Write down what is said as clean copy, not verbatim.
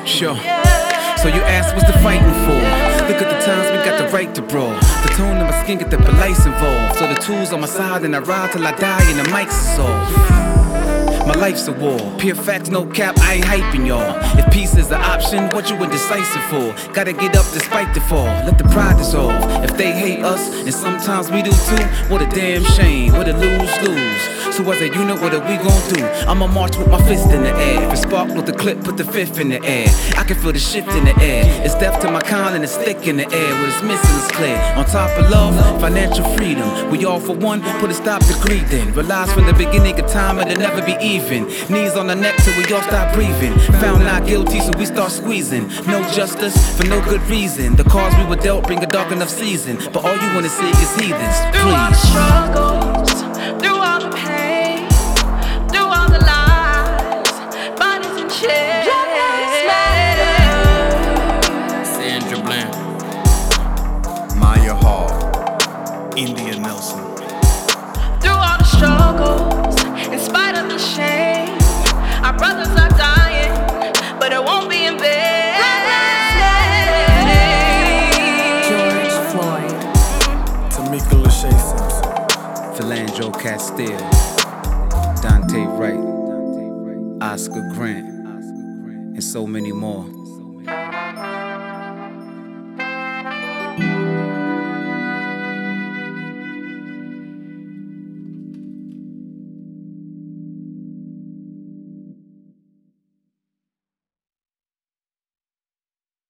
Sure. So you ask what's the fighting for? Look at the times we got the right to brawl. The tone of my skin get the police involved. So the tools on my side and I ride till I die and the mics is off. My life's a war, pure facts, no cap, I ain't hyping y'all. If peace is the option, what you indecisive for? Gotta get up despite the fall, let the pride dissolve. If they hate us, and sometimes we do too, what a damn shame, what a lose-lose. So as a unit, what are we gon' do? I'ma march with my fist in the air. If it spark with the clip, put the fifth in the air. I can feel the shift in the air. It's death to my kind and it's thick in the air. What it's missing is clear. On top of love, financial freedom. We all for one, put a stop to greed then. Realize from the beginning of time it'll never be even. Knees on the neck till we all stop breathing. Found not guilty, so we start squeezing. No justice for no good reason. The cards we were dealt bring a dark enough season. But all you wanna see is heathens. Through all the struggles, through all the pain, through all the lies, bodies in chains. Sandra Bland, Maya Hall, India Nelson. Through all the struggles, in spite of the shame, our brothers are dying, but it won't be in vain. George Floyd, Tamika Lachey Simpson, Philando Castile, Dante Wright, Oscar Grant, and so many more.